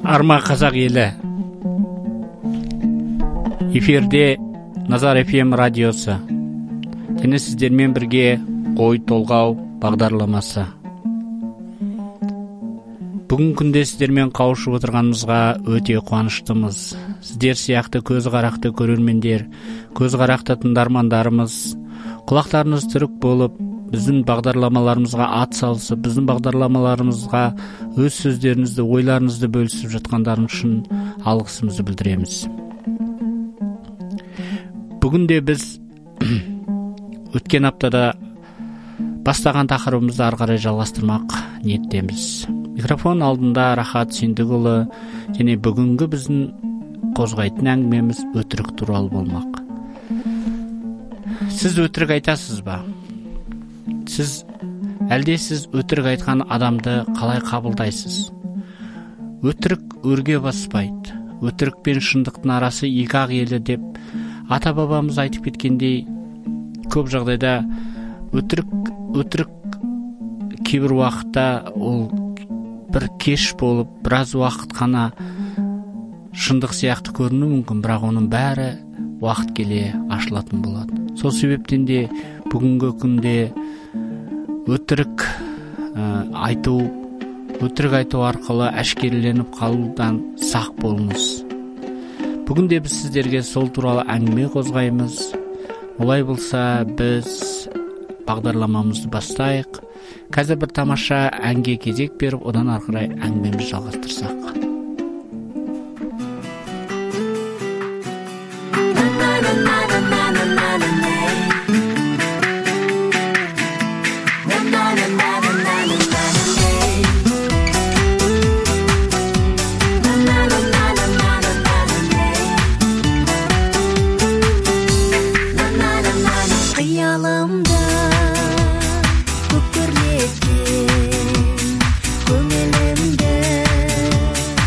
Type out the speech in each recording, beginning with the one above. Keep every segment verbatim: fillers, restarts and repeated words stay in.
Арма қазақ елі. Эфирде Назар эф эм радиосы. Және сіздермен бірге ой толғау бағдарламасы. Бүгін күнде сіздермен қауышып отырғанымызға өте қуаныштымыз. Сіздер сияқты көз қарақты көрермендер, көз қарақты тыңдармандарымыз, құлақтарыңыз түрік болып, біздің бағдарламаларымызға ат салысып, біздің бағдарламаларымызға өз сөздеріңізді, ойларыңызды бөлісіп жатқандарыңыз үшін алғысымызды білдіреміз. Бүгін де біз өткен аптада бастаған тақырыбымызды ары қарай жалғастырмақ ниеттеміз. Микрофон алдында Рахат Сендікұлы, және бүгінгі біздің қозғайтын әңгімеміз өтірік туралы болмақ. Сіз өтірік айтасыз ба? Сіз әлде сіз өтірік айтқан адамды қалай қабылдайсыз? Өтірік өрге баспайды. Өтірік пен шындықтың арасы екі ақ елі деп ата-бабамыз айтып кеткендей, көп жағдайда өтірік өтірік кейбір уақытта ол бір кеш болып, біраз уақыт қана шындық сияқты көрінуі мүмкін, бірақ оның бәрі уақыт келе ашылатын болады. Сол себептен де бүгінгі күнде өтірік айту, өтірік айту арқылы әшкереленіп қалудан сақ болыңыз. Бүгінде біз сіздерге сол туралы әңгіме қозғаймыз. Олай болса, біз бағдарламамызды бастайық. Қазір бір тамаша әнге кезек беріп, одан ары қарай әңгімемізді жалғастырсақ. Көңілімді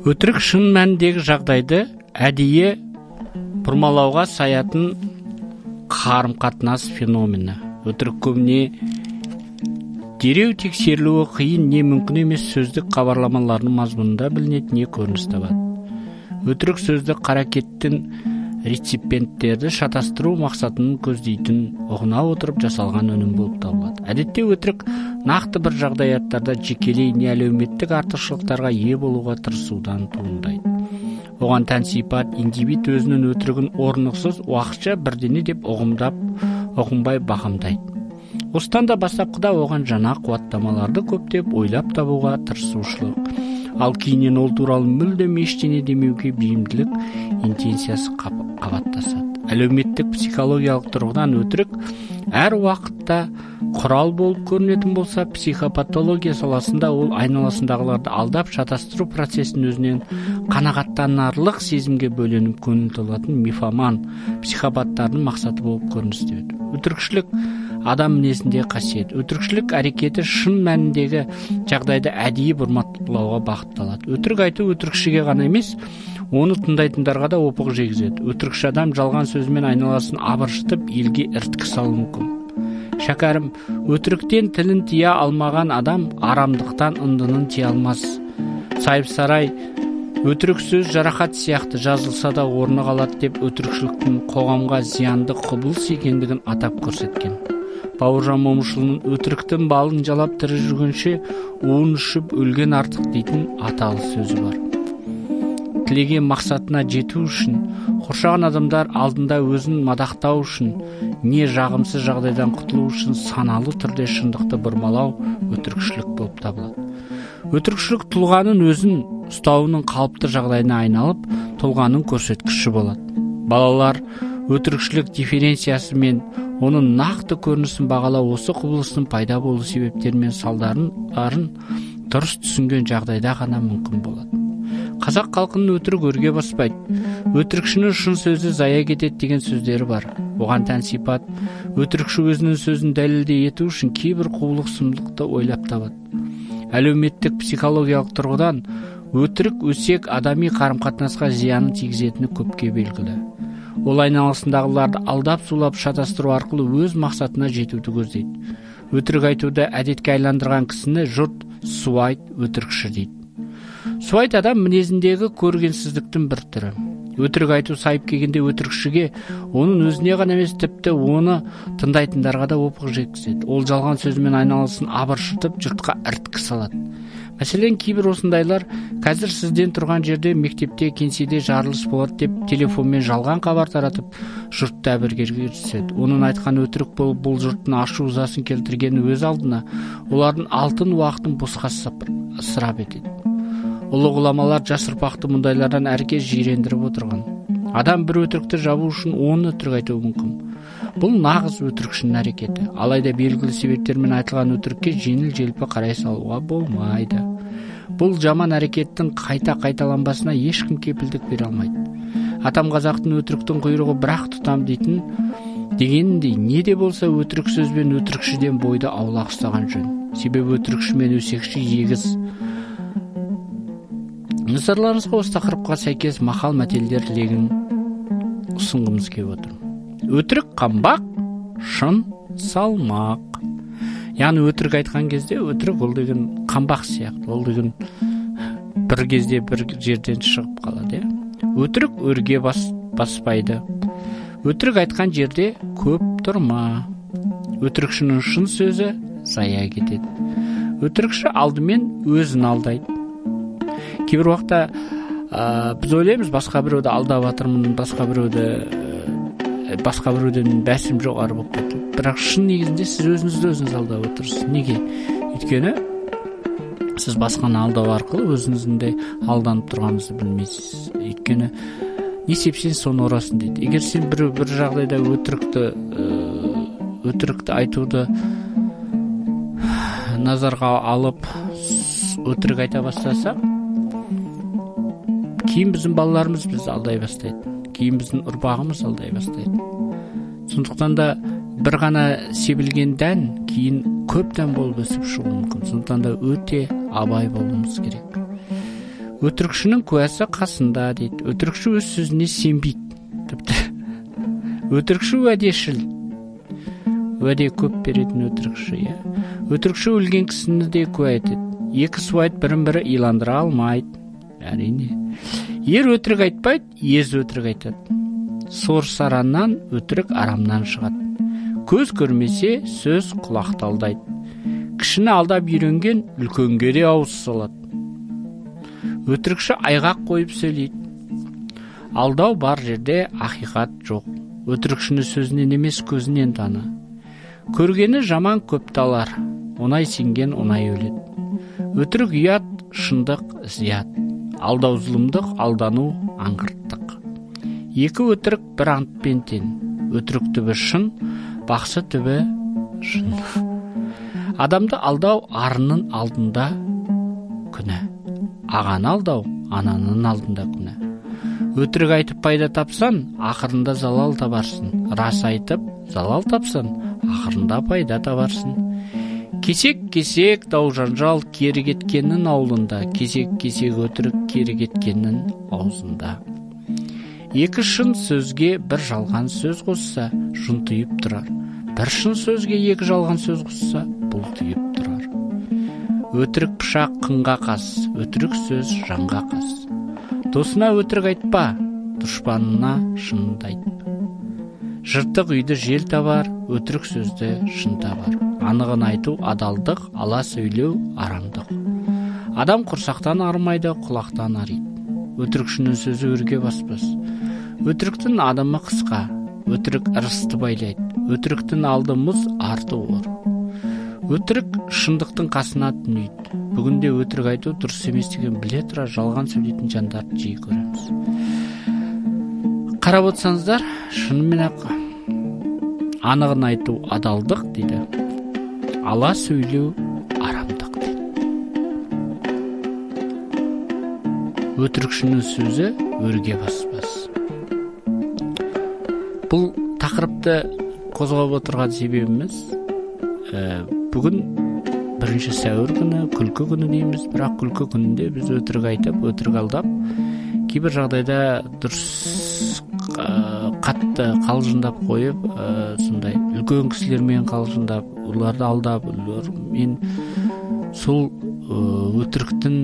Өтірік шын мәніндегі жағдайды әдейі бұрмалауға саятын қарым-қатынас феномені. Өтірік көбіне дереу тексерілуі қиын, не мүмкін емес сөздік хабарламаларының мазмұнында білінеді, не көрініс табады. Өтірік сөздік қаракеттің реципиенттерді шатастыру мақсатының көздейтін ұғына отырып жасалған өнім болып табылады. Әдетте өтірік нақты бір жағдаяттарда жекелей не әлеуметтік артықшылықтарға ие болуға тырысудан туындайды. Оған тән сипат индивид өзінің өтірігін орнықсыз уақытша бірдене деп ұғымдап, ұғынбай бағамдайды. Осыдан да бастапқыда оған жаңа қуаттамаларды көптеп ойлап табуға тырысушылық, ал кейіннен ол туралы мүлдем ештеңе демеуге бейімділік интенциясы қабаттасады. Әлеуметтік психологиялық тұрғыдан өтірік әр уақытта құрал болып көрінетін болса, психопатология саласында ол айналасындағыларды алдап шатастыру процесін өзінен қанағаттанарлық сезімге бөленіп көңіл толатын мифоман психопаттардың мақсаты болып көрініс табады. Өтірікшілік адам мінезінде қасиет. Өтірікшілік әрекеті шын мәніндегі жағдайды әдейі бұрмалауға бағытталады. Өтірік айту өтірікшіге ғана емес, оны тыңдайтындарға да опық жегізеді. Өтірікші адам жалған сөзімен айналасын абыржытып, елге ірткі салуы мүмкін. Шәкәрім, өтіріктен тілін тия алмаған адам арамдықтан ындынын тия алмас. Сайып-сарай өтірік сөз жарақат сияқты жазылса да орны қалады деп өтірікшіліктің қоғамға зиянды құбылыс екендігін атап көрсеткен. Бауыржан Момышұлының өтіріктің балын жалап тірі жүргенше уын ішіп өлген артық дейтін аталы сөзі бар. Тілеген мақсатына жету үшін, қоршаған адамдар алдында өзін мадақтау үшін, не жағымсыз жағдайдан құтылу үшін саналы түрде шындықты бұрмалау өтірікшілік болып табылады. Өтірікшілік тұлғаның өзін ұстауының қалыпты жағдайына айналып, тұлғаның көрсеткіші болады. Балалар өтірікшілік дифференциясы мен оның нақты көрінісін бағалау осы құбылыстың пайда болу себептері мен салдарын дұрыс түсінген жағдайда ғана мүмкін болады. Қазақ халқының өтірік өрге баспайды. Өтірікшінің шын сөзі зая кетеді деген сөздері бар. Оған тән сипат өтірікші өзінің сөзін дәлелдей ету үшін кейбір құбылық сұмдықты ойлап табады. Әлеуметтік психологиялық тұрғыдан өтірік өсек адами қарым-қатынасқа зияны тигізетіні көпке белгілі. Ол айналасындағыларды алдап сулап шатастыру арқылы өз мақсатына жетуді көздейді. Өтірік айтуды әдетке айландырған кісіні жұрт суайт өтірікші дейді. Суайт адам мінезіндегі көргенсіздіктің бір түрі. Өтірік айту сайып келгенде өтірікшіге оның өзіне ғана емес, тіпті оны тыңдайтындарға да опық жеткізеді. Ол жалған сөзімен айналасын абыржытып, жұртқа ірткі салады. Мәселен, кейбір осындайлар қазір сізден тұрған жерде мектепте, кеңседе жарылыс болады деп телефонмен жалған хабар таратып, жұртты әбігерге түседі. Оның айтқан өтірік болып, бұл жұрттың ашу-ызасын келтіргені өз алдына олардың алтын уақытын босқа ысырап етеді. Ұлы ғұламалар жас ұрпақты мұндайлардан әркез жирендіріп отырған. Адам бір өтірікті жабу үшін он өтірік айтуы мүмкін. Бұл нағыз өтірікшінің әрекеті. Алайда белгілі себептермен айтылған өтірікке жеңіл-желпі қарай салуға болмайды. Бұл жаман әрекеттің қайта қайталанбасына ешкім кепілдік бере алмайды. Атам қазақтың өтіріктің құйрығы бірақ тұтам дейтін дегеніндей, не де болса өтірік сөзбен өтірікшіден бойды аулақ ұстаған жөн. Себебі өтірікші мен өсекші егіз. Назарларыңызға осы тақырыпқа сәйкес мақал мәтелдер легін ұсынғымыз келіп отыр. Өтірік қамбақ, шын салмақ. Яғни өтірік айтқан кезде өтірік ол деген қамбақ сияқты, ол деген бір кезде бір жерден шығып қалады. Өтірік өрге бас, баспайды. Өтірік айтқан жерде көп тұрма. Өтірікшінің шын сөзі зая кетеді. Өтірікші алдымен өзін алдайды. Кейбір уақытта ә, біз ойлаймыз, басқа біреуді алдап жатырмын, басқа біреуді ә, басқа біреуден бәсім жоғары болып кетті. Бірақ шын негізінде сіз өзіңізді өзіңіз алдап отырсыз. Неге? Өйткені сіз басқаны алдау арқылы өзіңізді алданып тұрғаныңызды білмейсіз. Өйткені не сепсең соны ұрасың дейді. Егер сен бір бір жағдайда өтірікті өтірікті айтуды назарға алып өтірік айта бастасақ, кейін біздің балаларымыз бізді алдай бастайды. Кейін біздің ұрпағымыз алдай бастайды. Сондықтан да бір ғана себілген дән кейін көп дән болып өсіп шығуы мүмкін. Сондықтан да өте абай болуымыз керек. Өтірікшінің куәсі қасында дейді. Өтірікші өз сөзіне сенбейді. Тіпті өтірікші уәдешіл. Уәде көп беретін өтірікші, иә. Өтірікші өлген кісіні де куә етеді. Екі суайт бірін-бірі иландыра алмайды. Әрине. Ер өтірік айтпайды, ез өтірік айтады. Сор сараннан өтірік арамнан шығады. Көз көрмесе сөз құлақты алдайды. Кішіні алдап үйренген үлкенге де ауыз салады. Өтірікші айғақ қойып сөйлейді. Алдау бар жерде ақиқат жоқ. Өтірікшіні сөзінен емес көзінен таны. Көргені жаман көп талар, онай сенген онай өледі. Өтірік ұят, шындық зият. Алдау зұлымдық, алдану аңғырттық. Екі өтірік бір антпен тең. Өтірік түбі шын, бақсы түбі шын. Адамды алдау арының алдында күнә. Ағаны алдау ананың алдында күнә. Өтірік айтып пайда тапсан, ақырында залал табарсың. Рас айтып залал тапсан, ақырында пайда табарсың. Кесек-кесек дау жанжал кері кеткеннің аулында, кесек-кесек өтірік кері кеткеннің аузында. Екі шын сөзге бір жалған сөз қосса, жынтиып тұрар. Бір шын сөзге екі жалған сөз қосса, бұлтиып тұрар. Өтірік пышақ қынға қас, өтірік сөз жанға қас. Досына өтірік айтпа, дұшпанына шынды айтпа. Жыртық үйді жел табар, өтірік сөзді шын табар. Анығын айту адалдық, ала сөйлеу арамдық. Адам құрсақтан армайды, құлақтан ариды. Өтірікшінің сөзі өрге баспас. Өтіріктің адамы қысқа, өтірік ырысты байлайды. Өтіріктің алды мұз, арты ор. Өтірік шындықтың қасына түнейді. Бүгінде өтірік айту дұрыс емес деген біле тұра жалған сөйлейтін жандарды жиі көреміз. Қарап отырсаңыздар, шынымен ақ анығын айту адалдық дейді. Ала сөйлеу арамдық дейді. Өтірікшінің сөзі өрге баспас. Бұл тақырыпты қозғап отырған себебіміз ә, бүгін бірінші сәуір күні, күлкі күні дейміз, бірақ күлкі күнінде біз өтірік айтып, өтірік алдап, кейбір жағдайда дұрыс қатты қалжыңдап қойып, сондай үлкен кісілермен қалжыңдап, оларды алдап, мен сол өтіріктің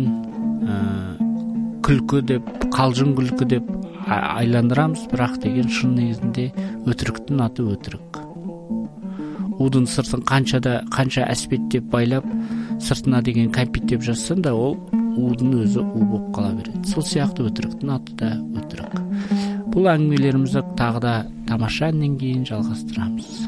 күлкі деп, қалжың күлкі деп айландырамыз, бірақ деген шын негізінде өтіріктің аты өтірік. Удың сыртын қаншада қанша әспеттеп байлап, сыртына деген кәмпиттеп жазсан да, ол удың өзі у болып қала береді. Сол сияқты өтіріктің аты да өтірік. Бұл әңгімелерімізді тағы да тамаша әннен кейін жалғастырамыз.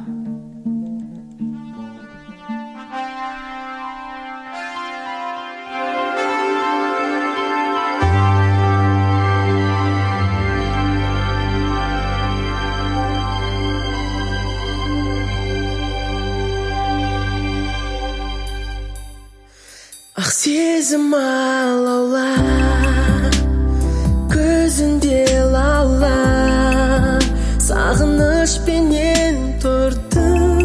Ақ сезім алаула, көзінде лаула, сағынышпенен тұрды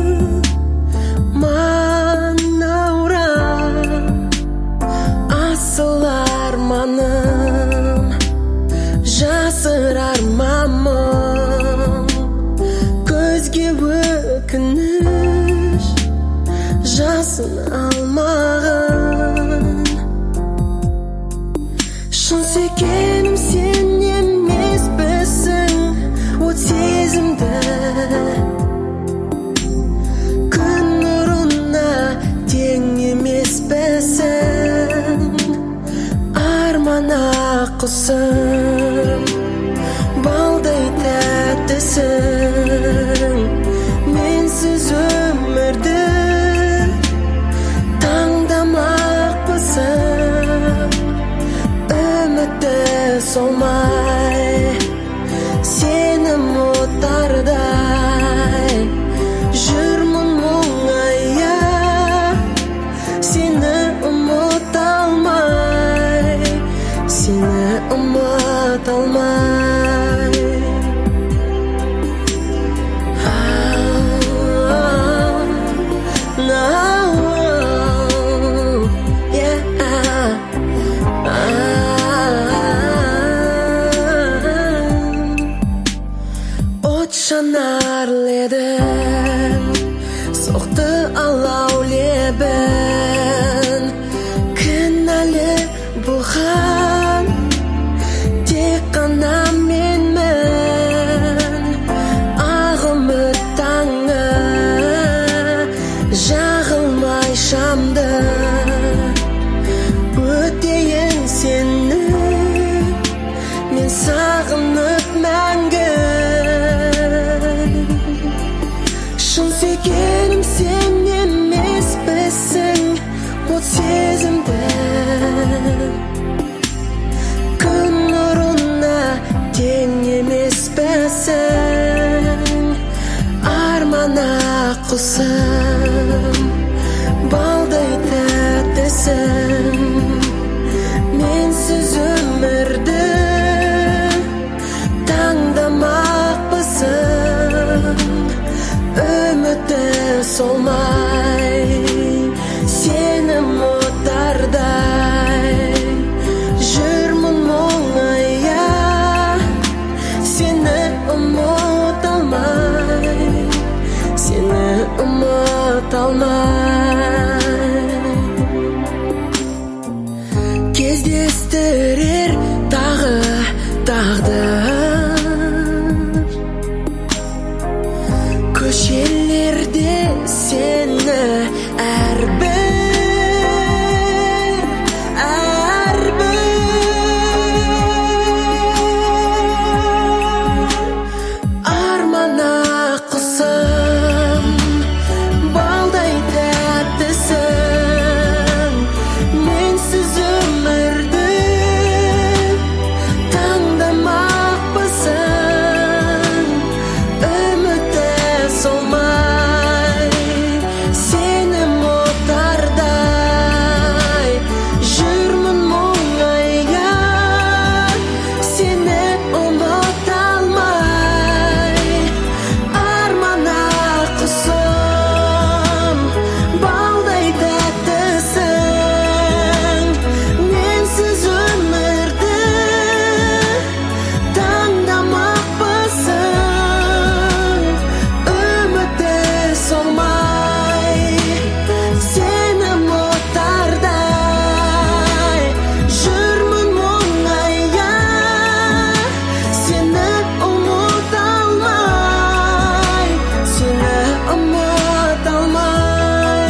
манаура. Асыл арманым, жасыр армамым, көзге өкініш, жасын алмағым. Шын сүйгенім сен емеспісің, от сезімді күн нұрына тең емеспісің. Армана құсым, балдай тәттісің, менсіз өмірді таңдамақпысың. Үмітті солмай, сені мұтардай, жүрмін мұңая, сені ұмыт алмай, сені ұмыт алмай. Ah құсым, балдай тәттісің, менсіз өмірді таңдамақпысың, үміті солмай, сені мұтардай, жүрмін мұңая, сені ұмыт алмай, сені ұмыт алмай. Кездестірер тағы тағдыр, көшелерде сені әрбір, әрбір армана құсым, балдай тәттісің, менсіз өмірді таңдамақпысың, үміті солмай, сені мұтардай, жүрмін мұңая, сені ұмыт алмай, армана құсым, балдай тәттісің, менсіз өмірді таңдамақпысың, үміті солмай, сені мұтардай, жүрмін мұңая, сені ұмыт алмай, сені ұмыт алмай.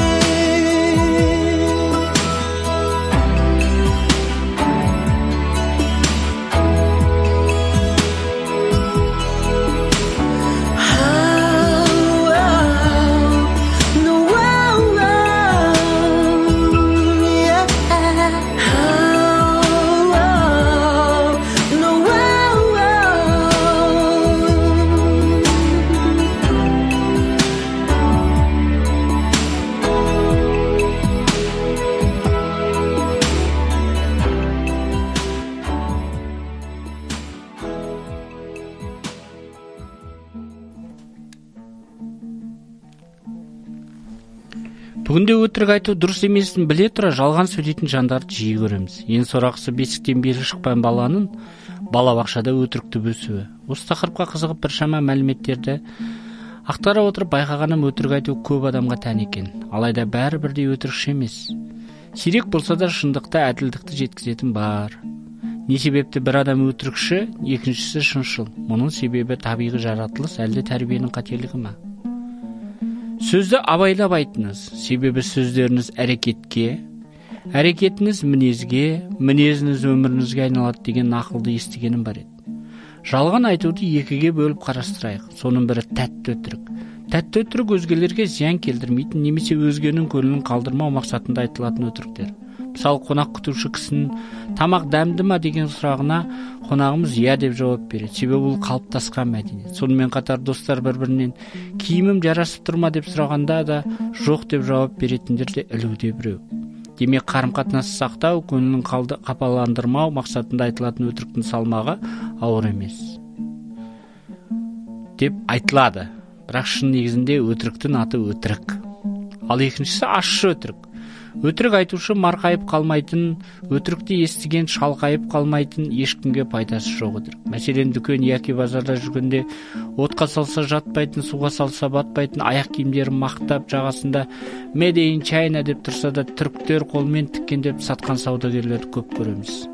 Бүгінде өтірік айту дұрыс емесін біле тұра жалған сөйлейтін жандарды жиі көреміз. Ең сорақысы бесіктен бері шықпаған баланың балабақшада өтірікті бөсуі. Осы тақырыпқа қызығып біршама мәліметтерді ақтара отырып байқағаным, өтірік айту көп адамға тән екен. Алайда бәрі бірдей өтірікші емес. Сирек болса да шындықты, әділдікті жеткізетін бар. Не себепті бір адам өтірікші, екіншісі шыншыл? Мұның себебі табиғи жаратылыс, әлде тәрбиенің қателігі ма? Сөзді абайлап айтыңыз, себебі сөздеріңіз әрекетке, әрекетіңіз мінезге, мінезіңіз өміріңізге айналады деген нақылды естігенім бар еді. Жалған айтуды екіге бөліп қарастырайық. Соның бірі тәтті өтірік. Тәтті өтірік өзгелерге зиян келтірмейтін, немесе өзгенің көңілін қалдырмау мақсатында айтылатын өтіріктер. Мысалы, қонақ күтуші кісінің тамақ дәмді ма деген сұрағына қонағымыз иә деп жауап береді. Себебі бұл қалыптасқан мәдениет. Сонымен қатар достар бір-бірінен киімім жарасып тұр ма деп сұрағанда да жоқ деп жауап беретіндер де ілуде біреу. Демек, қарым-қатынасты сақтау, көңілін қапаландырмау мақсатында айтылатын өтіріктің салмағы ауыр емес деп айтылады. Бірақ шын негізінде өтіріктің аты өтірік. Ал екіншісі ащы өтірік. Өтірік айтушы марқайып қалмайтын, өтірікті естіген шалқайып қалмайтын, ешкімге пайдасы жоқ өтірік. Мәселен, дүкен яки базарда жүргенде отқа салса жатпайтын, суға салса батпайтын, аяқ киімдерін мақтап жағасында Made in China деп тұрса да түріктер қолмен тіккендеп сатқан саудагерлерді көп көреміз.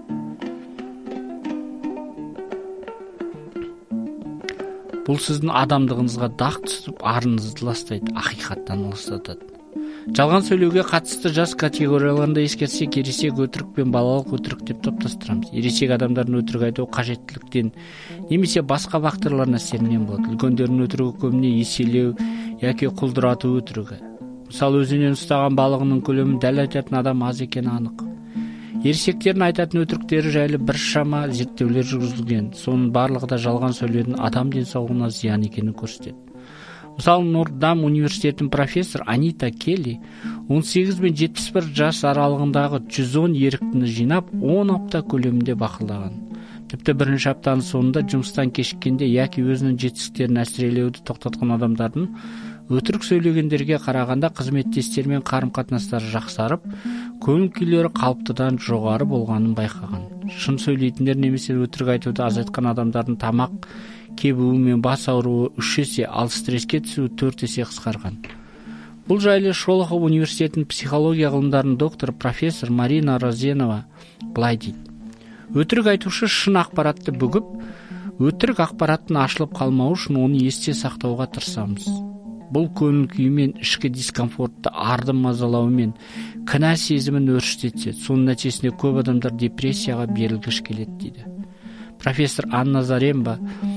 Бұл сіздің адамдығыңызға дақ түсіп, арыңызды ластайды, ақиқаттан алыстатады. Жалған сөйлеуге қатысты жас категорияларында ескерсек, ересек өтірік пен балалық өтірік деп топтастырамыз. Ересек адамдардың өтірік айту қажеттіліктен немесе басқа факторлар әсерінен болады. Үлкендердің өтірігі көбіне еселеу яки құлдырату өтірігі. Мысалы, өзінен ұстаған балығының көлемін дәл айтатын адам аз екені анық. Ересектердің айтатын өтіріктері жайлы біршама зерттеулер жүргізілген. Соның барлығы да жалған сөйлеудің адам денсаулығына зиян екенін көрсетеді. Мысалы, Нордам университетінің профессор Анита Келли он сегіз бен жетпіс бір жас аралығындағы жүз он еріктіні жинап, он апта көлемінде бақылаған. Тіпті бірінші аптаның соңында жұмыстан кешіккенде яки өзінің жетістіктерін әсірелеуді тоқтатқан адамдардың өтірік сөйлегендерге қарағанда қызметтестермен қарым-қатынастары жақсарып, көңіл-күйлері қалыптыдан жоғары болғанын байқаған. Шын сөйлейтіндер немесе өтірік айтуды азайтқан адамдардың тамақ кебуі мен бас ауруы үш есе, ал стресске түсуі төрт есе қысқарған. Бұл жайлы Шолохов университетінің психология ғылымдарының докторы профессор Марина Розенова былай дейді: өтірік айтушы шын ақпаратты бүгіп, өтірік ақпараттың ашылып қалмауы үшін оны есте сақтауға тырысамыз. Бұл көңіл күйі мен ішкі дискомфортты, арды мазалауы мен кінә сезімін өршітетсе, соның нәтижесінде көп адамдар депрессияға берілгіш келеді дейді. Профессор Анна Заремба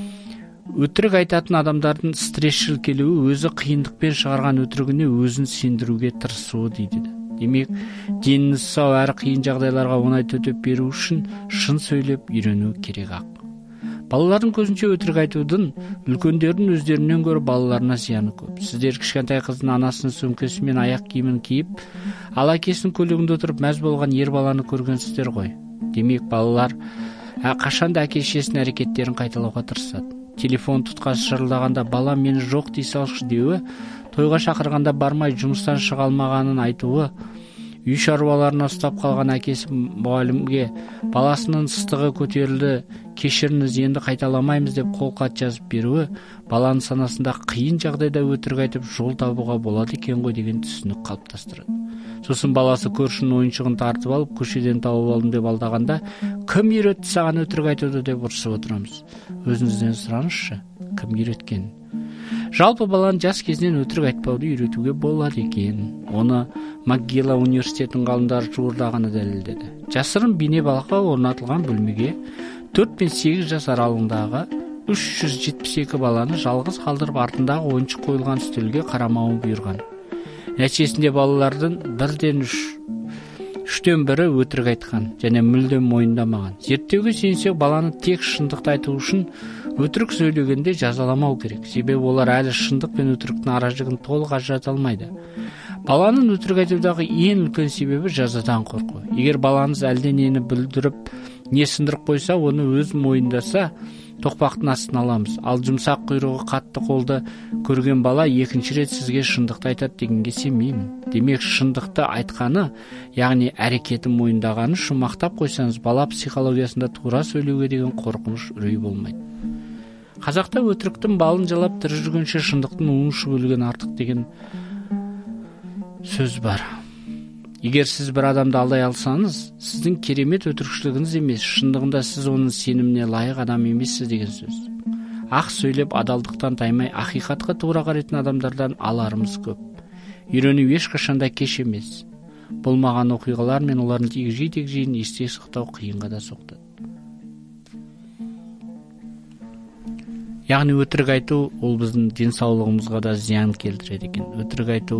өтірік айтатын адамдардың стрессшіл келуі өзі қиындықпен шығарған өтірігіне өзін сендіруге тырысуы дейді. Демек, деніңіз сау әрі қиын жағдайларға оңай төтеп беру үшін шын сөйлеп үйрену керек ақ. Балалардың көзінше өтірік айтудың үлкендердің өздерінен гөрі балаларына зияны көп. Сіздер кішкентай қыздың анасының сөмкесі мен аяқ киімін киіп, ал әкесінің көлігінде отырып мәз болған ер баланы көргенсіздер ғой. Демек, балалар қашанда әке-шешесінің әрекеттерін қайталауға тырысады. Телефон тұтқасы шырылдағанда бала мені жоқ дей салшы деуі, тойға шақырғанда бармай жұмыстан шыға алмағанын айтуы, үй шаруаларына ұстап қалған әкесі мұғалімге баласының ыстығы көтерілді, кешіріңіз, енді қайталамаймыз деп қолхат жазып беруі, баланың санасында қиын жағдайда өтірік айтып жол табуға болады екен ғой деген түсінік қалыптастырады. Сосын баласы көршінің ойыншығын тартып алып, көшеден тауып алдым деп алдағанда, кім үйретті саған өтірік айтуды деп ұрсып отырамыз. Өзіңізден сұраңызшы, кім үйреткен? Жалпы баланы жас кезінен өтірік айтпауды үйретуге болады екен. Оны МакГилл университетінің ғалымдары жуырдағаны дәлелдеді. Жасырын бейнебаққа орнатылған бөлмеге төрт пен сегіз жас аралығындағы үш жүз жетпіс екі баланы жалғыз қалдырып, артындағы ойыншық қойылған үстелге қарамауын бұйырған. Нәтижесінде балалардың бірден үш үштен бірі өтірік айтқан және мүлдем мойындамаған. Зерттеуге сүйенсек, баланы тек шындықты айту үшін өтірік сөйлегенде жазаламау керек. Себебі олар әлі шындық пен өтіріктің аражігін толық ажырата алмайды. Баланың өтірік айтудағы ең үлкен себебі жазадан қорқу. Егер балаңыз әлденені бүлдіріп, не сындырып қойса, оны өз мойындаса, тоқпақтың астына аламыз. Ал жұмсақ құйрығы қатты қолды көрген бала екінші рет сізге шындықты айтады дегенге сенбеймін. Демек, шындықты айтқаны, яғни әрекетін мойындағаны үшін мақтап қойсаңыз, бала психологиясында тура сөйлеуге деген қорқыныш үрей болмайды. Қазақта өтіріктің балын жалап тірі жүргенше шындықтың уын ұшып өлген артық деген сөз бар. Егер сіз бір адамды алдай алсаңыз, сіздің керемет өтірікшілігіңіз емес, шындығында сіз оның сеніміне лайық адам емессіз деген сөз. Ақ сөйлеп, адалдықтан таймай, ақиқатқа тура қарайтын адамдардан аларымыз көп. Үйрену ешқашанда кеш емес. Болмаған оқиғалар мен олардың тегжей-тегжейін есте сақтау қиынға да соқтады. Яғни өтірік айту ол біздің денсаулығымызға да зиян келтіреді екен. Өтірік айту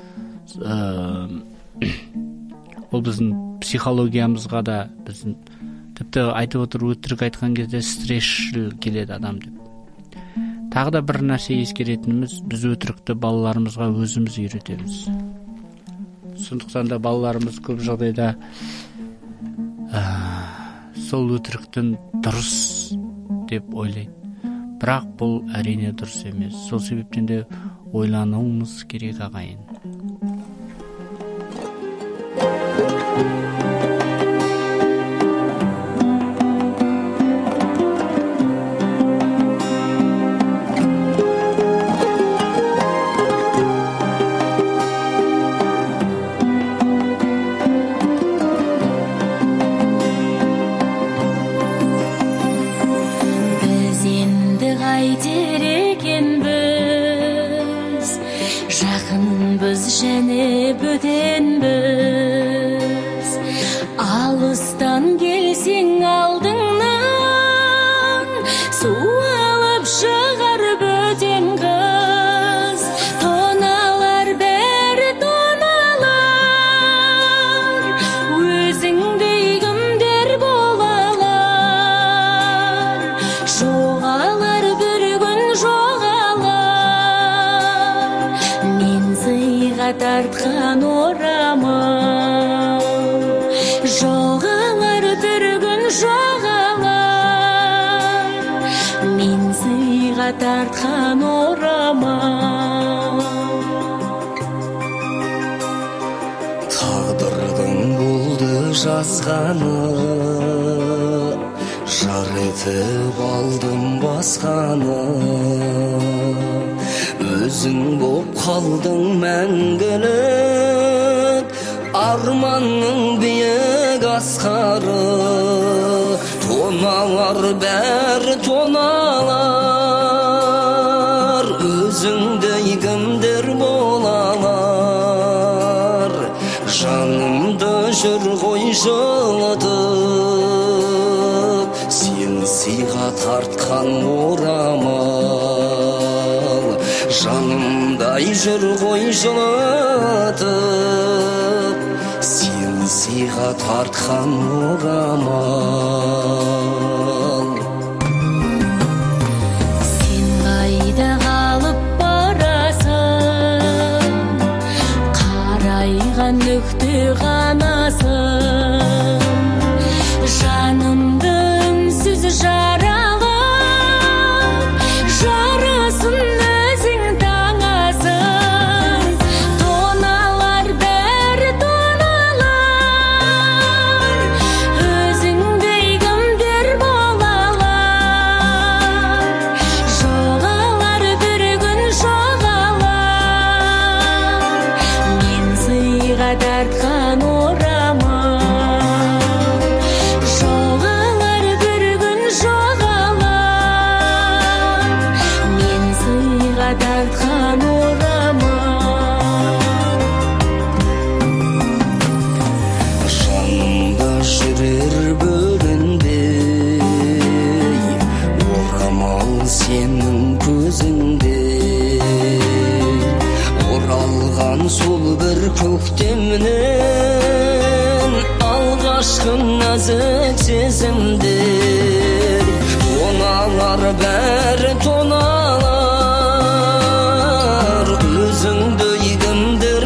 ол біздің психологиямызға да, біздің тіпті айтып отыр, өтірік айтқан кезде стрессшіл келеді адам деп. Тағы да бір нәрсе ескеретініміз, біз өтірікті балаларымызға өзіміз үйретеміз. Сондықтан да балаларымыз көп жағдайда ә, сол өтіріктің дұрыс деп ойлайды. Бірақ бұл әрине дұрыс емес. Сол себептен де ойлануымыз керек ағайын. Және бөтенбіз, алыстан келсең алдыңнан, су алып шығар бөтен қыз. Тоналар бәрі тоналар, өзіңдей кімдер болалар. 'Жоғалар бір күн жоғалар, тартқан орамал жоғалар бір күн жоғалар мен сыйға тартқан орамал тағдырдың болды жазғаны жар етіп алдым басқаны өзің боп қалдың мәңгілік арманның биік асқары тоналар бәрі тоналар өзіңдей кімдер болалар жанымды жүр ғой жылытып сен сыйға тартқан орамал жанымдай жүр ғой жылытып сен сыйға тартқан орамал сен қайда қалып барасың қарайған нүкте ғанасың жанымды үнсіз жаралап жарасын өзің таңасың тоналар бәрі тоналар өзіңдей кімдер болалар жоғалар бір күн жоғалар мен сыйға тартқан орамал жоғалар бір күн жоғалар мен сыйға тартқан орамал жанымда жүрер бөлінбей орамал сенің көзіңдей оралған сол бір көктемнен алғашқы нәзік сезімдер тоналар бәрі тоналар өзіңдей кімдер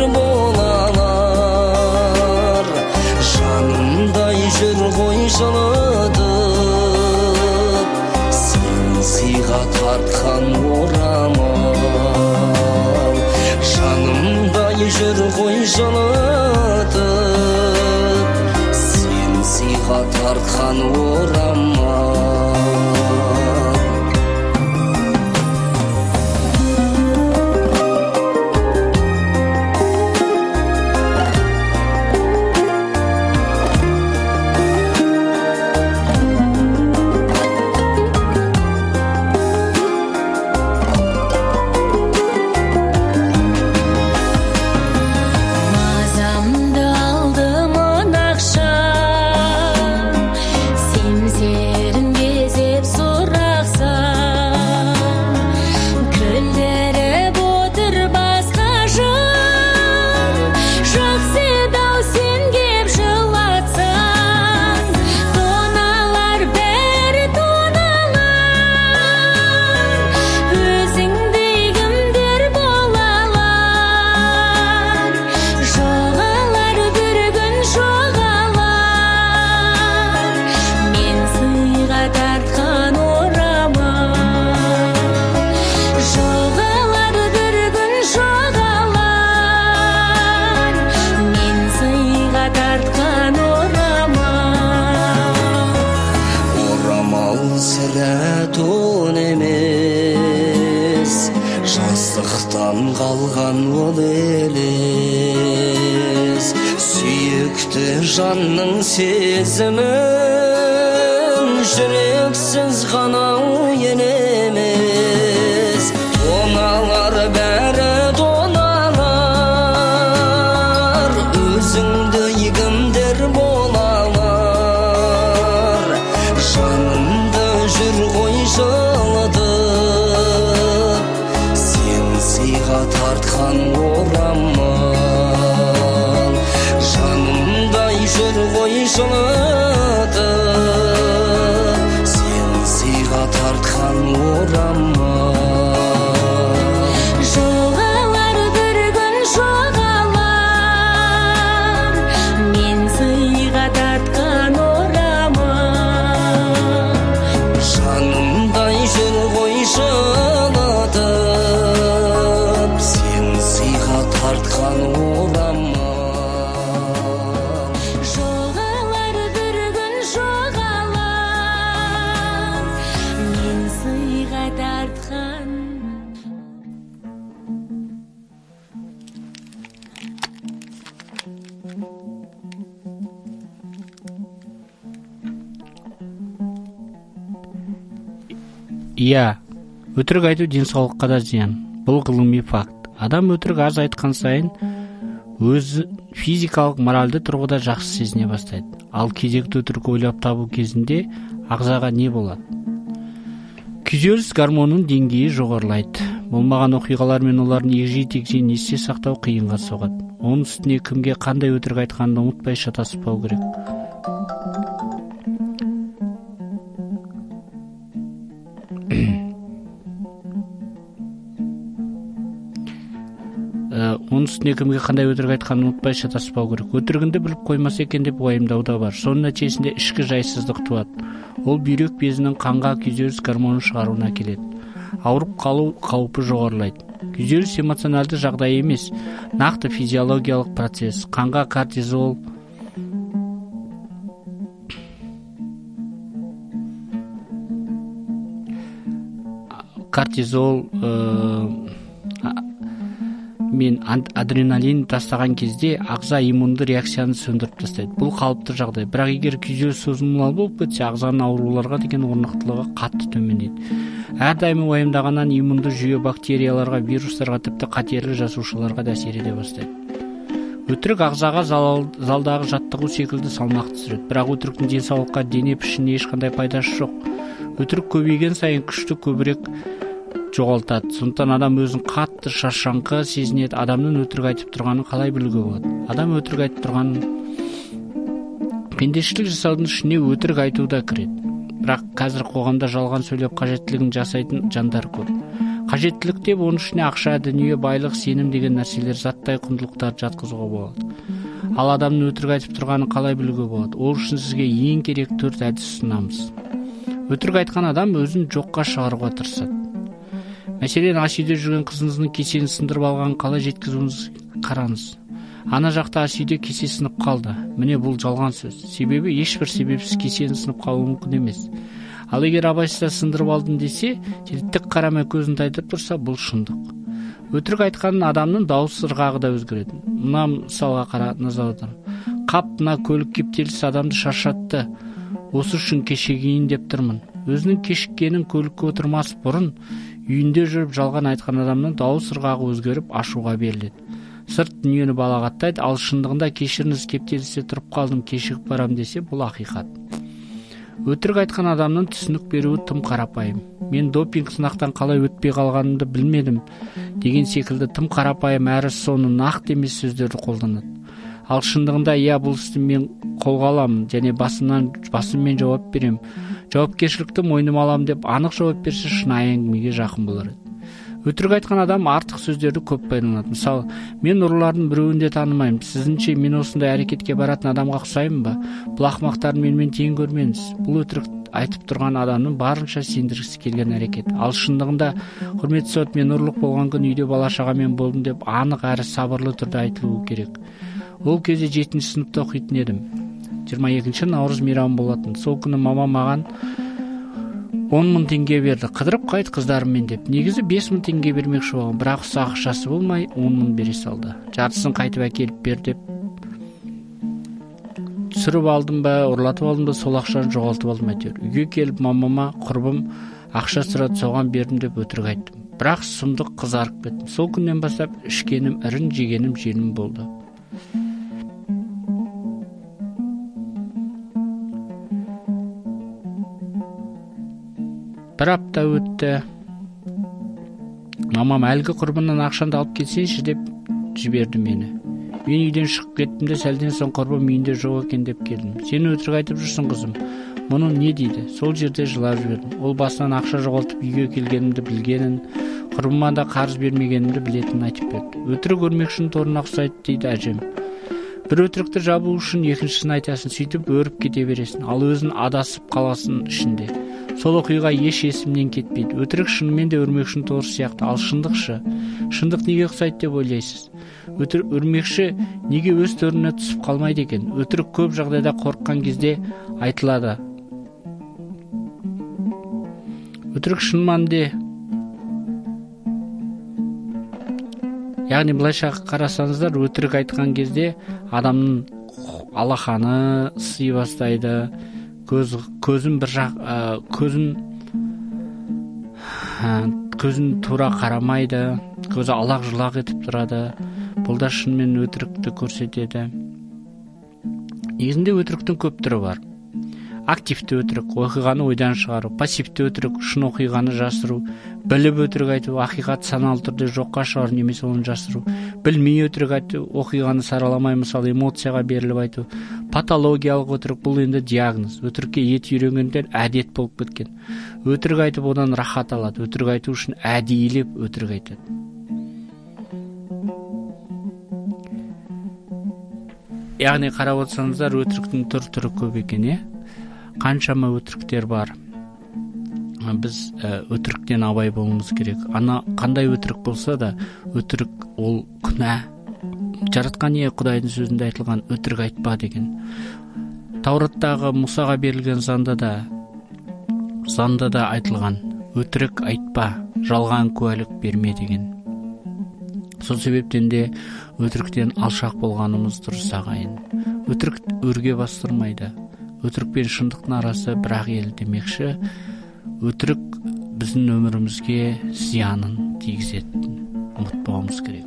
болалар жанымдай жүр ғой жылытып сен сыйға тартқан орамал жанымдай жүр ғой жылытып сен сыйға тартқан орамал мазамды алды монақша семсерін кезеп сұрақсам күлдіріп отыр басқа жан жақсы еді-ау сен кеп жылатсаң тоналар бәрі тоналар өзіңдей кімдер болалар жоғалар бір күн жоғалар мен сыйға тартқан орамал жоғалар бір күн жоғалар мен сыйға тартқан орамал орамал сірә тон емес жастықтан қалған ол елес сүйікті жанның сезімін жүрексіз ғана енемес тоналар бәрі тоналар өзіңдей кімдер болалар жанымды жүр ғой жылытып сен сыйға тартқан орамал жанымдай жүр ғой жылытып сен сыйға тартқан орамал жоғалар бір күн жоғалар Иә, өтірік айту денсаулыққа да зиян. Бұл ғылыми факт. Адам өтірік аз айтқан сайын өзі физикалық, моральды тұрғыда жақсы сезіне бастайды. Ал кезекті өтірік ойлап табу кезінде ағзаға не болады? Күйзеліс гормонының деңгейі жоғарылайды. Болмаған оқиғалар мен олардың егжей-тегжейін есте сақтау қиынға соғады. Оның үстіне кімге қандай өтірік айтқанын ұмытпай шатаспау керек. Оның үстіне кімге қандай өтірік айтқанын ұмытпай шатаспау керек. Өтірігінді біліп қоймаса екен деп уайымдау да бар. Соның нәтижесінде ішкі жайсыздық туады. Ол бүйрек безінің қанға күйзеліс гормонын шығаруына келеді. Ауырып қалу қаупі жоғарылайды. Күйзеліс эмоционалды жағдай емес, нақты физиологиялық процесс. Қанға кортизол кортизол мен адреналин тастаған кезде ағза иммунды реакцияны сөндіріп тастайды. Бұл қалыпты жағдай. Бірақ егер күйзеліс созылмалы болып кетсе, ағзаның ауруларға деген орнықтылығы қатты төмендейді. Әрдайым уайымдағаннан иммунды жүйе бактерияларға, вирустарға, тіпті қатерлі жасушаларға да әсер ете бастайды. Өтірік ағзаға залдағы жаттығу секілді салмақты түсіреді. Бірақ өтіріктің денсаулыққа, дене пішініне ешқандай пайдасы жоқ. Өтірік көбейген сайын күшті көбірек жоғалтады. Сондықтан адам өзін қатты шаршаңқы сезінеді. Адамның өтірік айтып тұрғанын қалай білуге болады? Адам өтірік айтып тұрғанын пендешілік жасаудың ішіне өтірік айту да кіреді. Бірақ қазір қоғамда жалған сөйлеп қажеттілігін жасайтын жандар көп. Қажеттілік деп оның ішіне ақша, дүние, байлық, сенім деген нәрселер, заттай құндылықтарды жатқызуға болады. Ал адамның өтірік айтып тұрғанын қалай білуге болады? Ол үшін сізге ең керек төрт әдіс ұсынамыз. Өтірік айтқан адам өзін жоққа шығаруға тырысады. Мәселен, асүйде жүрген қызыңыздың кесені сындырып алғанын қалай жеткізуіңіз қараңыз. Ана жақта асүйде кесе сынып қалды. Міне бұл жалған сөз. Себебі ешбір себепсіз кесені сынып қалуы мүмкін емес. Ал егер абайсызда сындырып алдым десе, тік қарамай көзін тайдырып тұрса, бұл шындық. Өтірік айтқанын адамның дауыс ырғағы да өзгереді. Мына мысалға қара назар аударыңыз. Қап, мына көлік кептелісі адамды шаршатты. Осы үшін кешігейін деп тұрмын. Өзінің кешіккенін көлікке отырмас бұрын үйінде жүріп жалған айтқан адамның дауыс ырғағы өзгеріп ашуға беріледі. Сырт дүниені балағаттайды, ал шындығында кешіріңіз, кептелісте тұрып қалдым, кешігіп барам десе, бұл ақиқат. Өтірік айтқан адамның түсінік беруі тым қарапайым. Мен допинг сынақтан қалай өтпей қалғанымды білмедім деген секілді тым қарапайым әрі соны нақты емес сөздерді қолданады. Ал шындығында иә, бұл істі мен қолға аламын және басымнан басыммен жауап берем. Жауапкершілікті мойныма аламын деп анық жауап берсе, шынайы әңгімеге жақын болар еді. Өтірік айтқан адам артық сөздерді көп пайдаланады. Мысалы, мен ұрылардың біреуін де танымаймын. Сізінше мен осындай әрекетке баратын адамға ұқсаймын ба? Бұл ақымақтарды менімен тең көрмеңіз. Бұл өтірік айтып тұрған адамның барынша сендіргісі келген әрекет. Ал шындығында, құрметті сот, мен ұрлық болған күн үйде бала-шағамен болдым деп анық әрі сабырлы түрде айтылуы керек. Ол кезде жетінші сыныпта оқитын едім. жиырма екінші наурыз мейрамы болатын. Сол күні мама маған он мың теңге берді. Қыдырып қайт қыздарыммен деп. Негізі бес мың теңге бермекші болған, бірақ ұсақ ақшасы болмай он мың бере салды. Жартысын қайтып әкеліп бер деп. Түсіріп алдым ба, ұрлатып алдым ба, сол ақшаны жоғалтып алдым әйтеуір. Үйге келіп мамама құрбым ақша сұрады, соған бердім деп өтірік айттым. Бірақ сұмдық қызарып кеттім. Сол күннен бастап ішкенім, ірін жегенім желім болды. Бір апта өтті. Мамам әлгі құрбымнан ақшамды алып кетсеңші деп жіберді мені. Мен үйден шығып кеттім де сәлден соң құрбым үйінде жоқ екен деп келдім. Сен өтірік айтып жүрсің қызым. Мұны не дейді? Сол жерде жылап жібердім. Ол басынан ақша жоғалтып үйге келгенімді білгенін, құрбыма да қарыз бермегенімді білетінін айтып берді. Өтірік өрмекшінің торына ұқсайды дейді әжем. Бір өтірікті жабу үшін екіншісін айтасың, сөйтіп өріп кете бересің, ал өзін адасып қаласың ішінде. Сол оқиға еш есімнен кетпейді. Өтірік шынымен де өрмекшінің торы сияқты, ал шындық шы? Шындық неге ұқсайды деп ойлайсыз? Өтірік өрмекші неге өз төріне түсіп қалмайды екен? Өтірік көп жағдайда қорыққан кезде айтылады. Өтірік шын мәнінде, яғни былайша қарасаңыздар, өтірік айтқан кезде адамның алақаны си бастайды, көз көзін бір жақ көзін көзін тура қарамайды, көзі алақ жұлақ етіп тұрады. Бұл да шынымен өтірікті көрсетеді. Негізінде өтіріктің көп түрі бар. Активті өтірік, оқиғаны ойдан шығару. Пассивті өтірік, шын оқиғаны жасыру. Біліп өтірік айту, ақиқат саналы түрде жоққа шығару немесе оны жасыру. Білмей өтірік айту, оқиғаны сараламай, мысалы эмоцияға беріліп айту. Патологиялық өтірік, бұл енді диагноз. Өтірікке ет үйренгендер әдет болып кеткен. Өтірік айтып одан рахат алады. Өтірік айту үшін әдейілеп өтірік айтады. Яғни қарап отырсаңыздар, өтіріктің түр-түрі көп екен, е? Қаншама өтіріктер бар. Біз өтіріктен абай болуымыз керек. Ана қандай өтірік болса да, өтірік ол күнә. Жаратқан ие Құдайдың сөзінде айтылған өтірік айтпа деген. Таураттағы Мұсаға берілген заңда да заңда да айтылған өтірік айтпа, жалған куәлік берме деген. Сол себептен де өтіріктен алшақ болғанымыз дұрыс ағайын. Өтірік өрге бастырмайды. Өтірік пен шындықтың арасы бір-ақ ел демекші. Өтірік біздің өмірімізге зиянын тигізетінін ұмытпауымыз керек.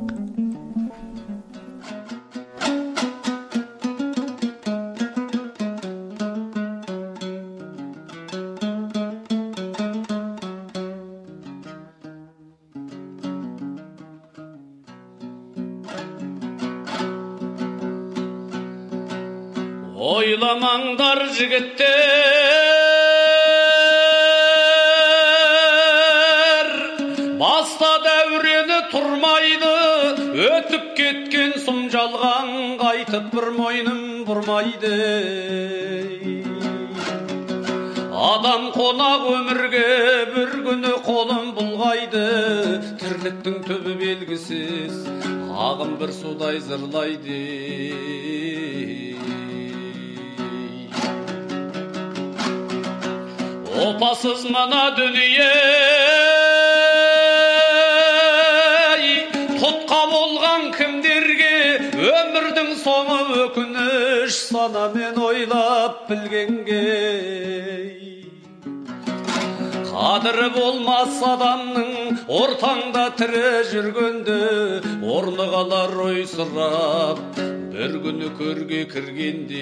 Ойламаңдар жігіттер, баста дәурені тұрмайды, өтіп кеткен сұм жалған қайтып бір мойным бұрмайды. Адам қонақ өмірге бір күні қолын бұлғайды, тірліктің түбі белгісіз, ағын бір судай зырлайды. Опасыз мана дүние, тұтқа болған кімдерге, өмірдің соңы өкініш санамен ойлап білгенге. Қадірі болмас адамның ортаңда тірі жүргенде, орны қалар ойсырап, бір күні көрге кіргенде.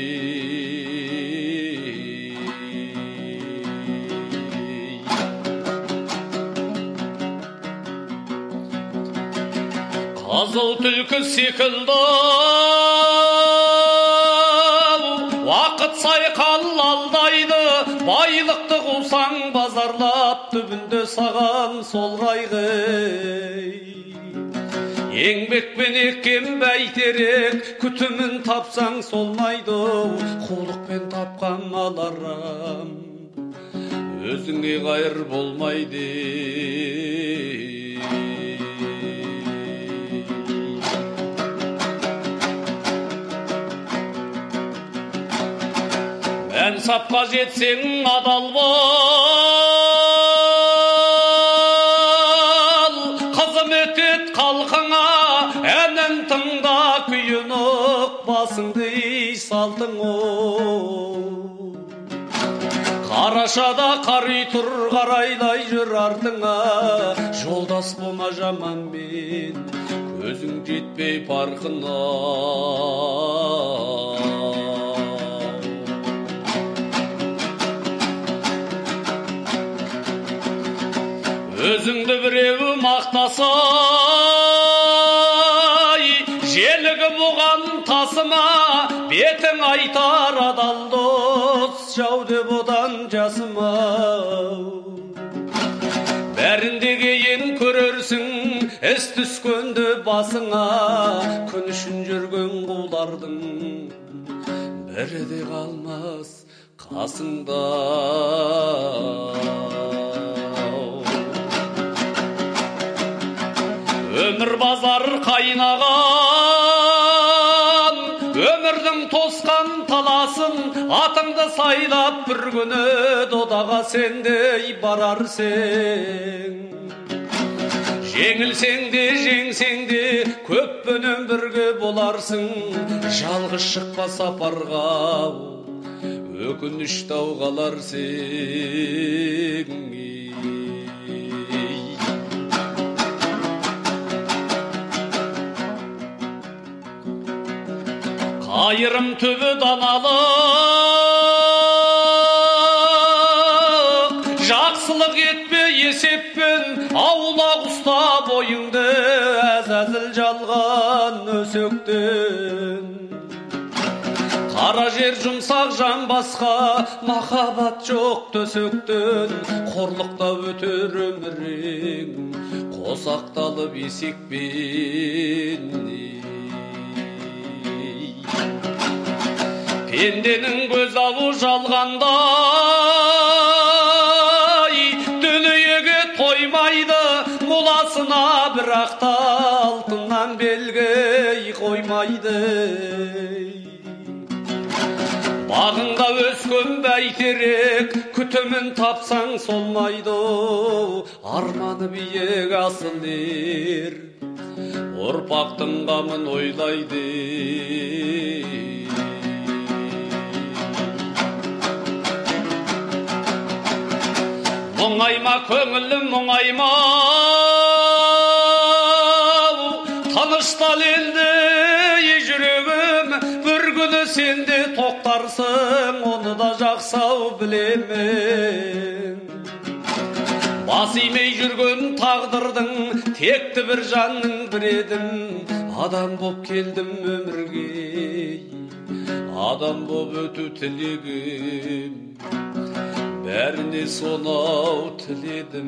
Қызыл түлкі секілді уақыт сайқал алдайды, байлықты қусаң базарлап, түбінде саған сол қайғы. Еңбекпен еккен бәйтерек, күтімін тапсаң солмайды, қулықпен тапқан мал арам, өзіңе қайыр болмайды. Мән сапқа жетсең адал бол, қызмет ет халқыңа, әнін тыңда күйінік, басыңды салтың ол. Қарашада қари тұр, қарайлай жүр артыңа, жолдас болма жаманмен, көзің жетпей парқына. Өзіңді біреуі мақтасай, желігі бұған тасыма, бетің айтар адал дос, жау деп одан жасыма. Бәрінде кейін көрерсің, іс түскенді басыңа, күн үшін жүрген құлдардың бірі де қалмас қасыңда. Өмір базар қайнаған, өмірдің тосқан таласын, атыңды сайлап бір күні додаға сендей барарсың. Жеңілсең де, жеңсең де, көппенен бірге боларсың, жалғыз шықпа сапарға, өкініш тау қаларсың. айырым түбі даналы жақсылық етпе есеппен аулақ ұста бойыңды әзәзіл жалған өсектен қара жер жұмсақ жан басқа махаббат жоқ төсектен қорлықта өтер өмірің қосақталып есекпен пенденің көз алу жалғандай дүниеге тоймайды моласына бірақ та алтыннан белгі қоймайды бағыңда өскен бәйтерек күтімін тапсаң солмайды арманы биік асыл ер ұрпақтың қамын ойлайды мұңайма көңілім мұңайма тыныштал енді жүрегім бір күні сенде тоқтарсың оны да жақсау білемін бас имей жүрген тағдырдың текті бір жанның бір едім адам боп келдім өмірге адам боп өту тілегім бәріне сонау тіледім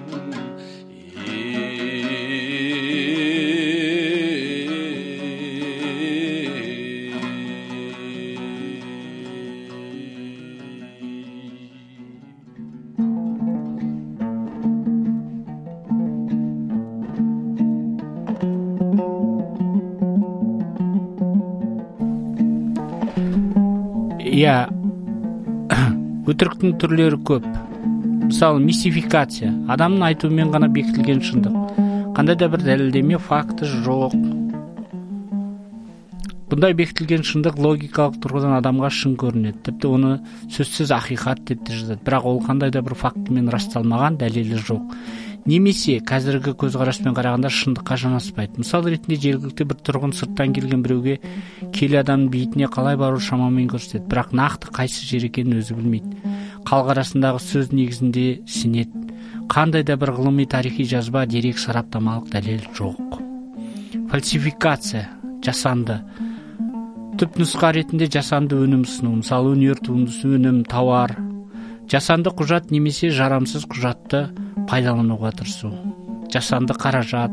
иә өтіріктің түрлері көп. Мысалы, мистификация, адамның айтуымен ғана бекітілген шындық. Қандай да бір дәлелдеме факті жоқ. Бұндай бекітілген шындық логикалық тұрғыдан адамға шын көрінеді. Тіпті оны сөзсіз ақиқат деп те жазады. Бірақ ол қандай да бір фактімен расталмаған, дәлелі жоқ. Немесе қазіргі көзқараспен қарағанда шындыққа жанаспайды. Мысал ретінде жергілікті бір тұрғын сырттан келген біреуге келі адамның бейітіне қалай бару шамамен көрсетеді, бірақ нақты қайсы жер екенін өзі білмейді. Халық арасындағы сөз негізінде сенеді. Қандай да бір ғылыми тарихи жазба, дерек, сараптамалық дәлел жоқ. Фальсификация, жасанды. Түп нұсқа ретінде жасанды өнім ұсыну, мысалы өнер туындысы, өнім, тауар. Жасанды құжат немесе жарамсыз құжатты пайдалануға тырысу. Жасанды қаражат.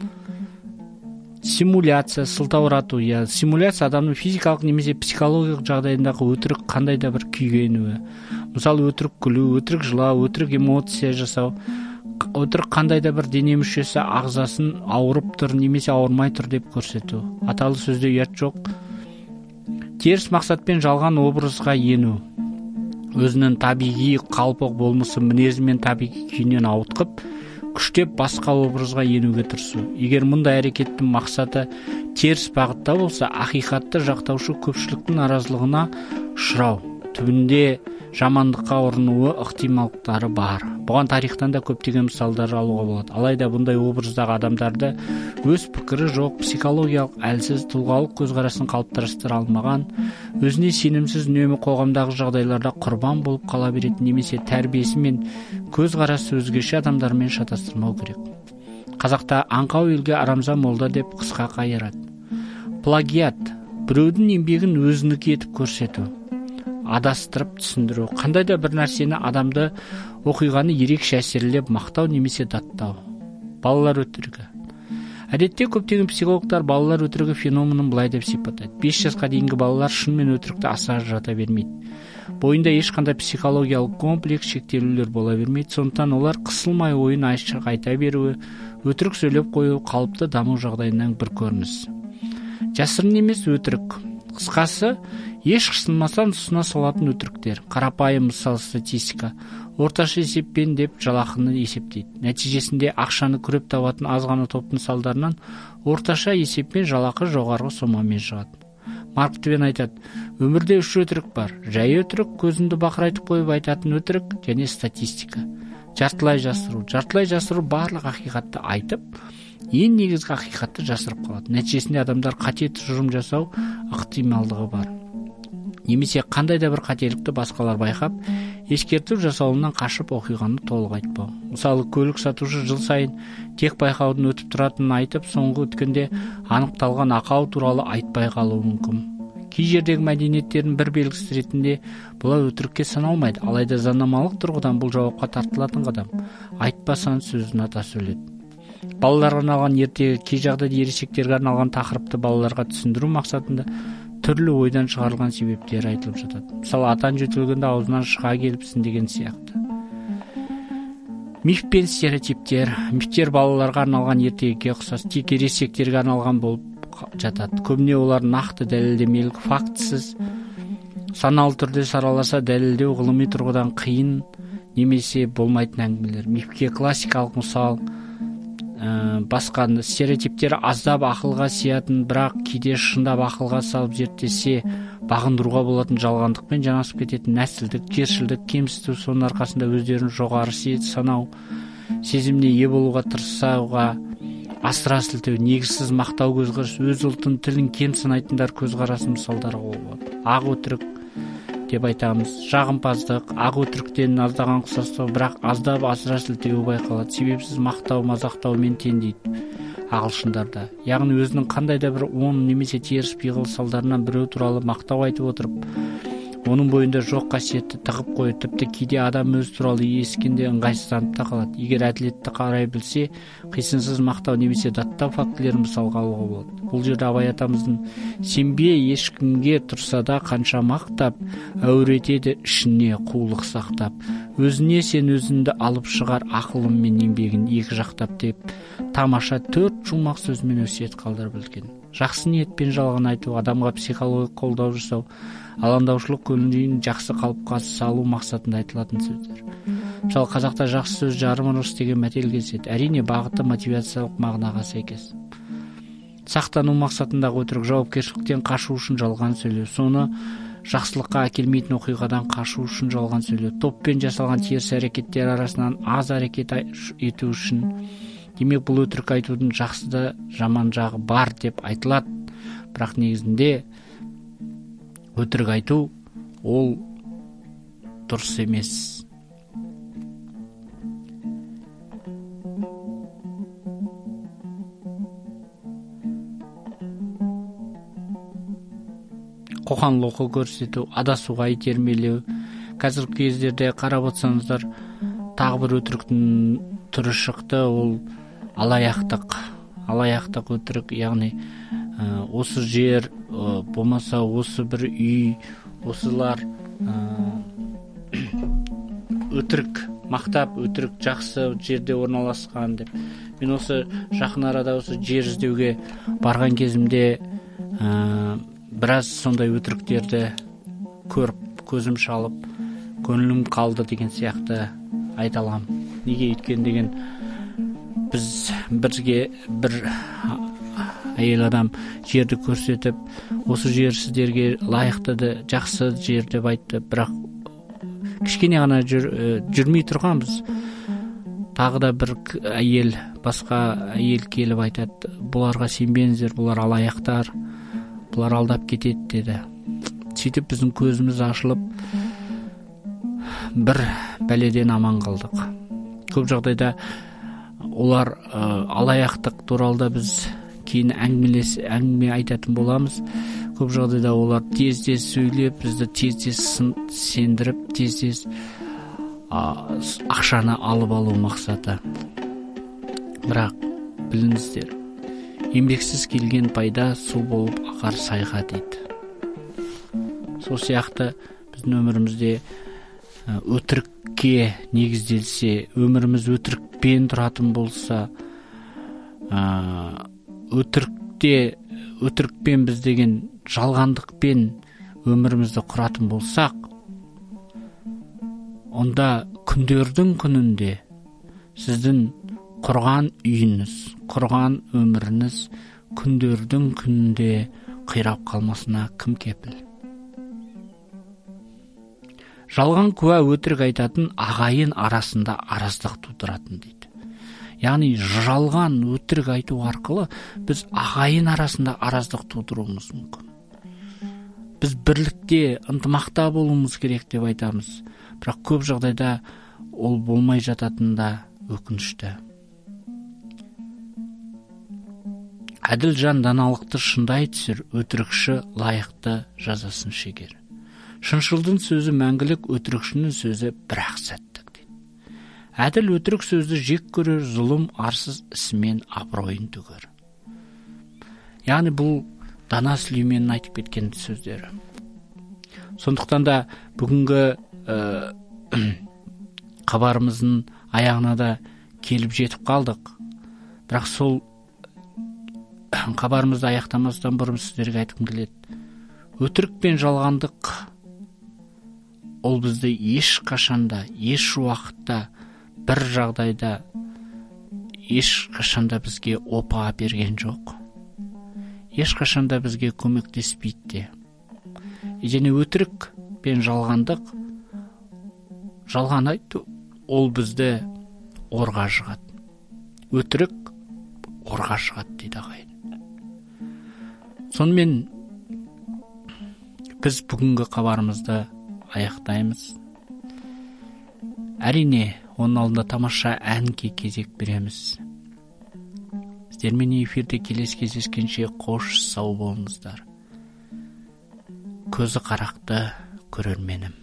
Симуляция, сылтаурату. Я симуляция адамның физикалық немесе психологиялық жағдайындағы өтірік қандай да бір күйге енуі. Мысалы өтірік күлу, өтірік жылау, өтірік эмоция жасау. Өтірік қандай да бір дене мүшесі ағзасын ауырып тұр немесе ауырмай тұр деп көрсету. Аталы сөзде ұят жоқ. Теріс мақсатпен жалған образға ену. Өзінің табиғи қалпық болмысы мінезі мен табиғи күйінен ауытқып, күштеп басқа образға енуге тырысу. Егер мұндай әрекеттің мақсаты теріс бағытта болса, ақиқатты жақтаушы көпшіліктің наразылығына ұшырау, түбінде жамандыққа ұрынуы ықтималдықтары бар. Бұған тарихтан да көптеген мысалдар алуға болады. Алайда бұндай образдағы адамдарды өз пікірі жоқ, психологиялық әлсіз, тұлғалық көзқарасын қалыптастыра алмаған, өзіне сенімсіз, үнемі қоғамдағы жағдайларда құрбан болып қала беретін немесе тәрбиесі мен көзқарасы өзгеше адамдармен шатастырмау керек. Қазақта аңқау елге арамза молда деп қысқа қайырады. Плагиат, біреудің еңбегін өзінікі етіп көрсету. Адастырып түсіндіру, қандай да бір нәрсені адамды оқиғаны ерекше әсерлеп мақтау немесе даттау. Балалар өтірігі. Әдетте көптеген психологтар балалар өтірігі феноменін былай деп сипаттайды. бес жасқа дейінгі балалар шынымен өтірікті аса жата бермейді. Бойында ешқандай психологиялық комплекс, шектеулер бола бермейді. Сондықтан олар қысылмай ойын ашық айта беруі, өтірік сөйлеп қою қалыпты даму жағдайынан бір көрініс. Жасырын емес өтірік. Қысқасы, еш қысылмастан ұсына салатын өтіріктер. Қарапайым мысал статистика. Орташа есеппен деп жалақыны есептейді. Нәтижесінде ақшаны күреп табатын аз ғана топтың салдарынан орташа есеппен жалақы жоғарғы сомамен шығады. Марк Твен айтады, өмірде үш өтірік бар. Жай өтірік, көзіңді бақырайтып қойып айтатын өтірік және статистика. Жартылай жасыру. Жартылай жасыру барлық ақиқатты айтып, ең негізгі ақиқатты жасырып қалады. Нәтижесінде адамдар қате тұжырым жасау ықтималдығы бар. Немесе қандай да бір қателікті басқалар байқап, ескертіп жасауынан қашып оқиғаны толық айтпау. Мысалы, көлік сатушы жыл сайын тек байқаудың өтіп тұратынын айтып, соңғы өткенде анықталған ақау туралы айтпай қалуы мүмкін. Кей жердегі мәдениеттердің бір белгісі ретінде бұлар өтірікке саналмайды, алайда заңнамалық тұрғыдан бұл жауапқа тартылатын қадам. Айтпасан сөзін ата сөйледі. Балаларға арналған ертегі, кей жағдайда ересектерге арналған тақырыпты балаларға түсіндіру мақсатында түрлі ойдан шығарылған себептері айтылып жатады. Мысалы, атан жөтелгенде аузынан шыға келіпсің деген сияқты. Миф пен стереотиптер. Мифтер балаларға арналған ертегіге ұқсас, тек ересектерге арналған болып жатады. Көбіне олар нақты дәлелдемелік, фактісіз, саналы түрде сараласа дәлелдеу ғылыми тұрғыдан қиын немесе болмайтын әңгімелер. Мифке классикалық мысал, ә, басқа стереотиптер аздап ақылға сиятын, бірақ кейде шындап ақылға салып зерттесе бағындыруға болатын жалғандықпен жанасып кететін нәсілдік, жершілдік, кемсіту, соның арқасында өздерін жоғары санау, сезіміне ие болуға тырысуға, асыра сілтеу, негізсіз мақтау көзқарас, өз ұлтын, тілін кем санайтындар көзқарасы мысалдары болады. Ақ өтірік деп айтамыз, жағымпаздық, ақ өтіріктен аздаған ұқсастау, бірақ аздап асыра сілтеуі байқалады. Себепсіз мақтау, мазақтаумен тең дейді ағылшындарда. Яғни өзінің қандай да бір оң немесе теріс пиғыл салдарынан біреу туралы мақтау айтып отырып, оның бойында жоқ қасиетті тығып қойып, тіпті кейде адам өз туралы ескенде ыңғайсызданып та қалады. Егер әділетті қарай білсе, қисынсыз мақтау немесе даттау фактілерін мысалға алуға болады. Бұл жерде Абай атамыздың сенбе ешкімге тұрса да қанша мақтап, әуретеді ішіне қулық сақтап, өзіне сен өзіңді алып шығар ақылым мен еңбегін екі жақтап деп тамаша төрт жұмақ сөзмен өсиет қалдырып білген. Жақсы ниетпен жалған айту, адамға психологиялық қолдау жасау, алаңдаушылық көңіл жақсы қалыпқа салу мақсатында айтылатын сөздер. Мысалы, қазақта жақсы сөз жарым ырыс деген мәтел кездеседі. Әрине бағыты мотивациялық мағынаға сәйкес. Сақтану мақсатындағы өтірік, жауапкершіліктен қашу үшін жалған сөйлеу, соны жақсылыққа әкелмейтін оқиғадан қашу үшін жалған сөйлеу, топпен жасалған теріс әрекеттер арасынан аз әрекет ету үшін. Демек, бұл өтірік айтудың жақсы да жаман жағы бар деп айтылады. Бірақ негізінде өтірік айту ол дұрыс емес. Қоқаң-лоқы көрсету, адасуға итермелеу. Қазіргі кездерде қарап отырсаңыздар, тағы бір өтіріктің түрі шықты, ол алаяқтық. Алаяқтық өтірік, яғни ә, осы жер, ә, болмаса осы бір үй, осылар ә, өтірік мақтап, өтірік жақсы жерде орналасқан деп. Мен осы жақын арада осы жер іздеуге барған кезімде ә, біраз сондай өтіріктерді көріп, көзім шалып, көңілім қалды деген сияқты айта аламын. Неге өйткен деген, біз бірге бір әйел адам жерді көрсетіп, осы жер сіздерге лайықтыды, жақсы жер деп айтты, бірақ кішкене ғана жүр, жүрмей тұрғанбыз. Тағы да бір әйел, басқа әйел келіп айтады, бұларға сенбеңіздер, бұлар алаяқтар, бұлар алдап кетеді деді. Сөйтіп біздің көзіміз ашылып, бір бәледен аман қалдық. Көп жағдайда олар ә, алаяқтық туралы да біз кейін әңгімелес, әңгіме айтатын боламыз. Көп жағдайда олар тез-тез сөйлеп, бізді тез-тез сендіріп, тез-тез ақшаны алып алу мақсаты. Бірақ біліңіздер, еңбексіз келген пайда су болып ағар сайға дейді. Сол сияқты біздің өмірімізде өтірікке негізделсе, өміріміз өтірікпен тұратын болса, өтірікте, өтірікпен біз деген жалғандықпен өмірімізді құратын болсақ, онда күндердің күнінде сіздің құрған үйіңіз, құрған өміріңіз күндердің күнінде қирап қалмасына кім кепіл? Жалған куә өтірік айтатын ағайын арасында араздық тудыратын дейді. яғни жалған өтірік айту арқылы біз ағайын арасында араздық тудыруымыз мүмкін. Біз бірлікте, ынтымақта болуымыз керек деп айтамыз, бірақ көп жағдайда ол болмай жататында өкінішті. Әділ жан даналықты шындай түсір, өтірікші лайықты жазасын шегер. Шыншылдың сөзі мәңгілік, өтірікшінің сөзі бір-ақ сәттік дейді. Әділ өтірік сөзді жек көрер, зұлым арсыз ісімен абыройын төгер. Яғни бұл Дана Сүлейменнің айтып кеткен сөздері. Сондықтан да бүгінгі ә, хабарымыздың аяғына да келіп жетіп қалдық. Бірақ сол хабарымызды аяқтамастан бұрын сіздерге айтқым келеді. Өтірік пен жалғандық ол бізді еш қашанда, еш уақытта, бір жағдайда, еш қашанда бізге опа берген жоқ. Еш қашанда бізге көмектеспейді де. Және өтірік пен жалғандық, жалған айту, ол бізді орға жығады. Өтірік орға жығады дейді ағайын. Сонымен біз бүгінгі хабарымызды аяқтаймыз. Әрине, оның алдында тамаша әнге кезек береміз. Сіздермен эфирде келесі кездескенше қош сау болыңыздар. Көзі қарақты көрерменім.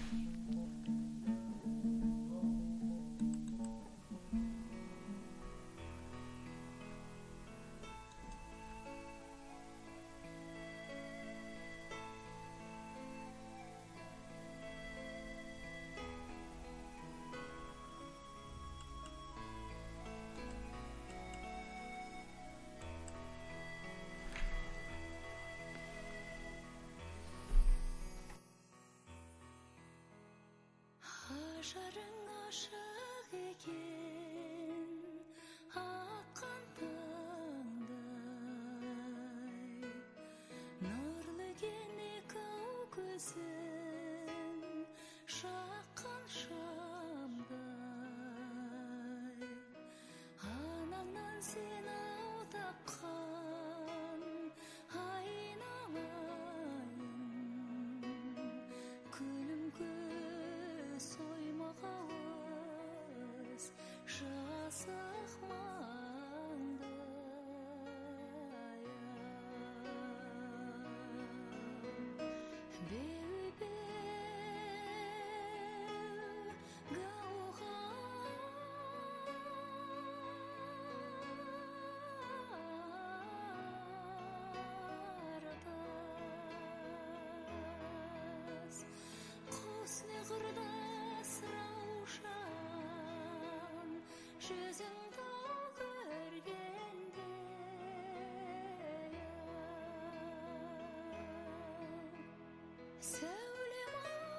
Ажарың ашық екен, аққан таңдай, нұрлы кенек ау көзің, жаққан шамдай, анаңнан сен ау тапқан айналайын, күлім көз соймағауыз жасық маңдай. Беу-беу гауһартас, құс не құрдас раушан, жүзің тау көргенде. Сәулем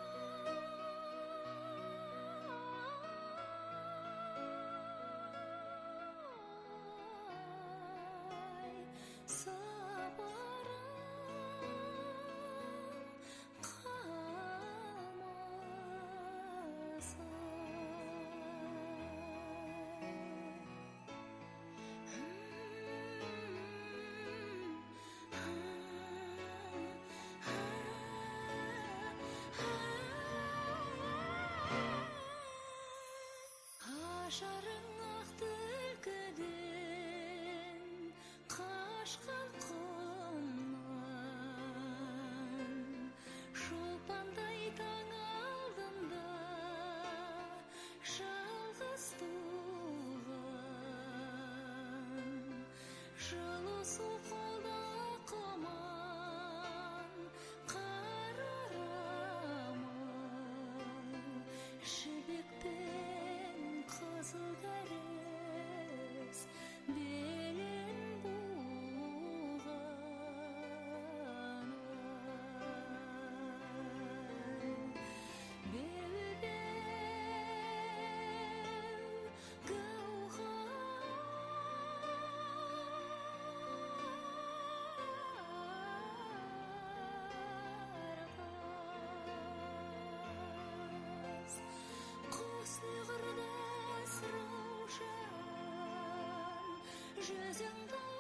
ай, сапарым ажарың ақ түлкіден қашқан құмнан, шолпандай таң алдында жалғыз туған, жылы су қолда құман қарарамай, жібекпен қызыл дәріс белін буған. Беу-беу гауһартас, жүзің